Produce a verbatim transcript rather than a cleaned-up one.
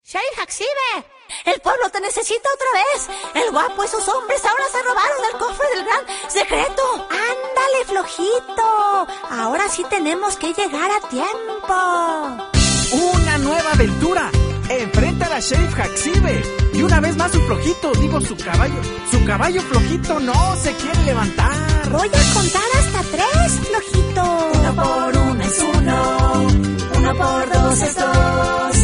Sheriff Haxibe, el pueblo te necesita otra vez. El guapo y sus hombres ahora se robaron el cofre del gran secreto. Ándale, flojito. Ahora sí tenemos que llegar a tiempo. Una nueva aventura. Enfrenta a la Sheriff Haxibe. Y una vez más su flojito, digo su caballo. Su caballo flojito no se quiere levantar. Voy a contar hasta tres, flojito. Uno por uno es uno. Uno por dos es dos.